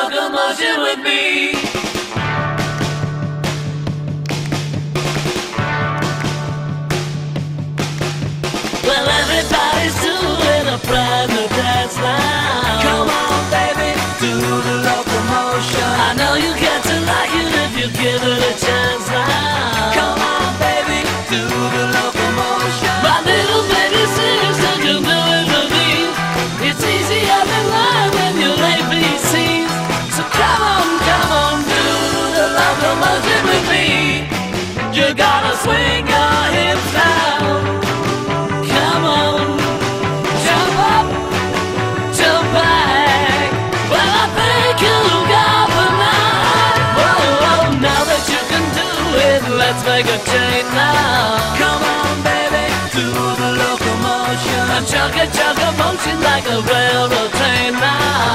locomotion with me. Well, everybody's doing a brand new dance now. Come on, baby, do the locomotion. I know you get to like it if you give it a chance now. Come on, baby, do the locomotion. My little baby sister can do it for me. It's easy up in line when you're ABCs. So come on, do the locomotion with me. You gotta swing your hips now. Come on, jump up, jump back. Well, I think you'll go for night. Whoa, now that you can do it, let's make a change now. Come on, baby, do the locomotion. Chug a motion like a railroad train now.